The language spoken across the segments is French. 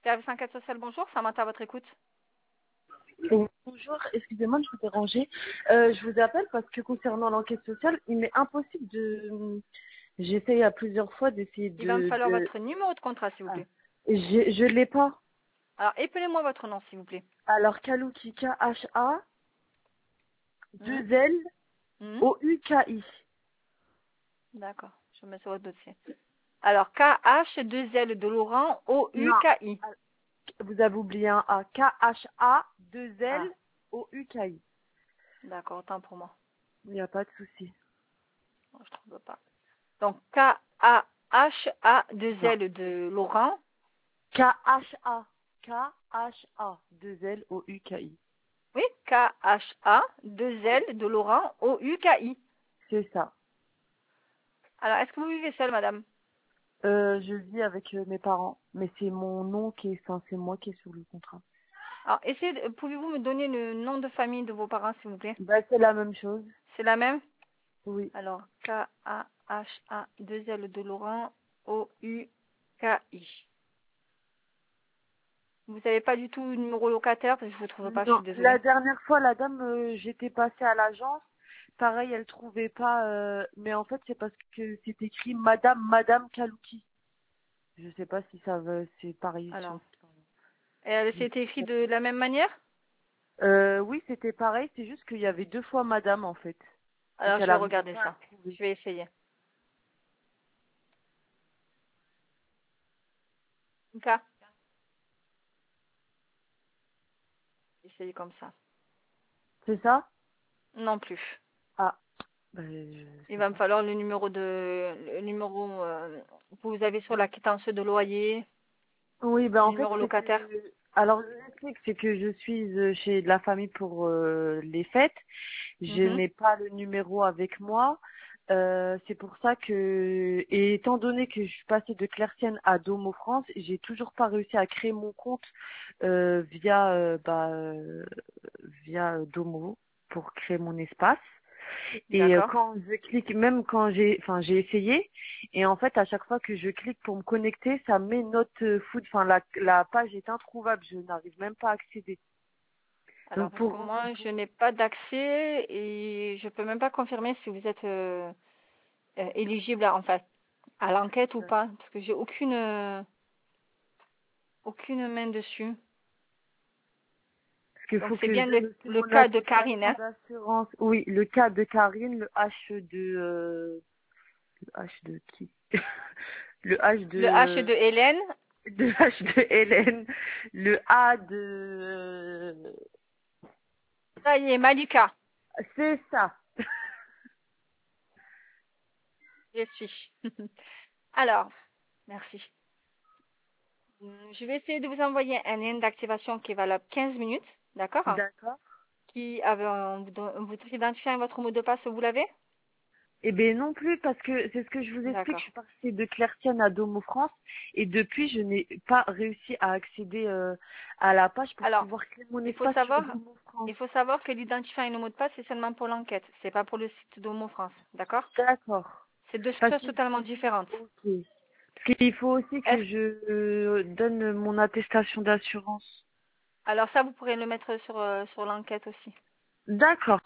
Service enquête sociale, bonjour. Samantha, à votre écoute. Bonjour, excusez-moi de vous déranger. Je vous appelle parce que concernant l'enquête sociale, il m'est impossible de... J'essaye à plusieurs fois d'essayer Il va me falloir de... votre numéro de contrat, s'il vous plaît. Je l'ai pas. Alors, épelez-moi votre nom, s'il vous plaît. Alors, Kalouki, K-H-A, Mhm. 2L, Mhm. O-U-K-I. D'accord, je mets sur votre dossier. Alors, K-H-2-L de Laurent, Non, O-U-K-I. vous avez oublié un A. K-H-A, 2L, Ah, O-U-K-I. d'accord, autant pour moi. Il n'y a pas de souci. Je ne trouve pas. Donc, K-A-H-A, Non. 2-L de Laurent. K-H-A, K-H-A, 2L, O-U-K-I. Oui, K-H-A, 2-L de Laurent, O-U-K-I. C'est ça. Alors, est-ce que vous vivez seule, madame? Je vis avec mes parents, mais c'est mon nom qui est, enfin, c'est moi qui est sur le contrat. Alors, pouvez-vous me donner le nom de famille de vos parents, s'il vous plaît? Bah, c'est la même chose. C'est la même? Oui. Alors, K-A-H-A, 2L de Laurent, O-U-K-I. Vous n'avez pas du tout le numéro locataire, parce que je ne vous trouve pas, je Non, suis désolée. la dernière fois, la dame, j'étais passée à l'agence. Pareil, elle trouvait pas, mais en fait, c'est parce que c'est écrit Madame Kalouki. Je sais pas si ça veut, c'est pareil. Alors, c'était écrit de la même manière? Oui, c'était pareil, c'est juste qu'il y avait deux fois Madame, en fait. Donc, Alors, je elle vais arrivait regarder pas à ça. le trouver. Je vais essayer. K. Essayez comme ça. C'est ça? Non plus. Ah, bah, je Il sais va me pas. falloir le numéro que vous avez sur la quittance de loyer, Oui, ben le en fait, numéro c'est que... locataire. Alors, je vous explique, c'est que je suis chez de la famille pour les fêtes. Je Mhm. n'ai pas le numéro avec moi. C'est pour ça que... Et étant donné que je suis passée de Clertienne à Domo France, j'ai toujours pas réussi à créer mon compte via Domo pour créer mon espace. Et D'accord. quand je clique, même quand j'ai essayé, et en fait, à chaque fois que je clique pour me connecter, ça met notre food, enfin, la page est introuvable, je n'arrive même pas à accéder. Alors, Donc, parce que moi, je n'ai pas d'accès et je peux même pas confirmer si vous êtes éligible à l'enquête ou pas, parce que j'ai aucune main dessus. parce qu'il Donc, faut c'est que bien je donne aussi le mon cas de Karine, attestation hein. d'assurance. Oui, le cas de Karine, le H de qui? Le H Le H de Hélène. de H de Hélène, le A de, Ça y est, Malika. c'est ça. Je suis. Alors, merci. Je vais essayer de vous envoyer un lien d'activation qui est valable 15 minutes, d'accord? D'accord. Votre identifiant et votre mot de passe, vous l'avez? Eh bien non plus, parce que c'est ce que je vous explique, je D'accord. suis partie de Clertienne à Domo France et depuis je n'ai pas réussi à accéder à la page pour Alors, pouvoir créer mon il faut espace sur savoir, Domo France. il faut savoir que l'identifiant et le mot de passe, c'est seulement pour l'enquête. C'est pas pour le site d'Homo France, d'accord? D'accord. C'est deux Parce choses qu'il totalement différentes. ok. Parce qu'il faut aussi Est-ce que je donne mon attestation d'assurance. Alors ça, vous pourrez le mettre sur l'enquête aussi. D'accord.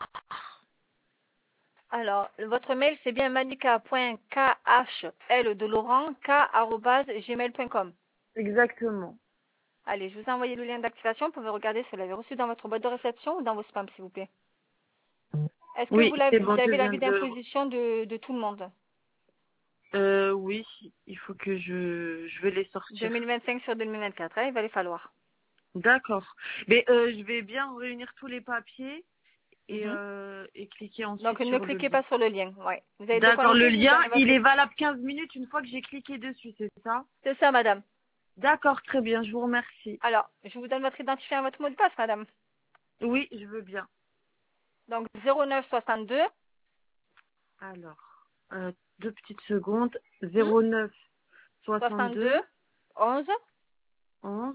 Alors, votre mail, c'est bien manika.khl de Laurent, k@gmail.com. Exactement. Allez, je vous ai envoyé le lien d'activation. Vous pouvez regarder si vous l'avez reçu dans votre boîte de réception ou dans vos spams, s'il vous plaît. Est-ce que Oui, c'est vous bon, je avez la viens vue de... d'imposition de tout le monde? Oui, il faut que je vais les sortir. 2025 sur 2024, hein, il va les falloir. D'accord. Mais je vais bien réunir tous les papiers Mhm. et cliquer Donc, ensuite ne sur le cliquez lien. pas sur le lien. Ouais. Vous avez de quoi D'accord, le noter? Je vous lien, donne il votre... est valable 15 minutes une fois que j'ai cliqué dessus, c'est ça? C'est ça, madame. D'accord, très bien, je vous remercie. Alors, je vous donne votre identifiant et votre mot de passe, madame. Oui, je veux bien. Donc, 09 62 Alors, deux petites secondes. hmm, 09 62 62 11 11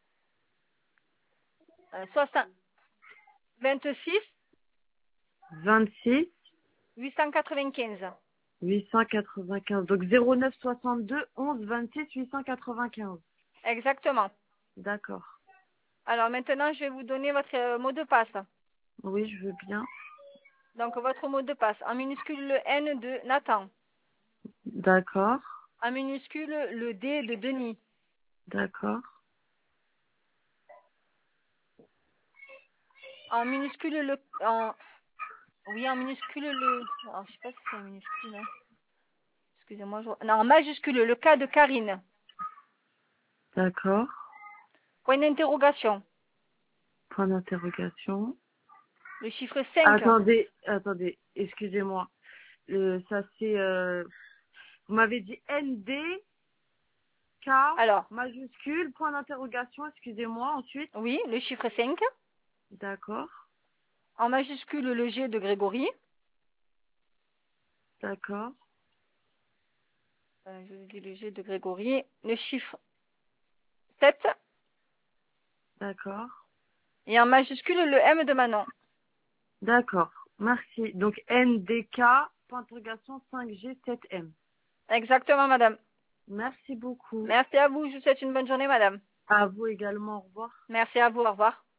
60 26 26 895. 895. Donc 09 62 11 26 895. Exactement. D'accord. Alors maintenant, je vais vous donner votre mot de passe. Oui, je veux bien. Donc, votre mot de passe. En minuscule, le N de Nathan. D'accord. En minuscule, le D de Denis. D'accord. En minuscule, oui, en minuscule, alors, je sais pas si c'est un minuscule, hein. Excusez-moi. Non, en majuscule, le K de Karine. D'accord. Point d'interrogation. Point d'interrogation. Le chiffre 5. Attendez, excusez-moi. Ça c'est, vous m'avez dit ND, K, Alors, majuscule, point d'interrogation, excusez-moi, ensuite. oui, le chiffre 5. D'accord, En majuscule, le G de Grégory. d'accord, Je vous dis le G de Grégory. Le chiffre 7. d'accord, Et en majuscule, le M de Manon. d'accord. Merci. Donc NDK, point d'interrogation 5G 7M. Exactement, madame. Merci beaucoup. Merci à vous. Je vous souhaite une bonne journée, madame. À vous également, au revoir. Merci à vous. Au revoir.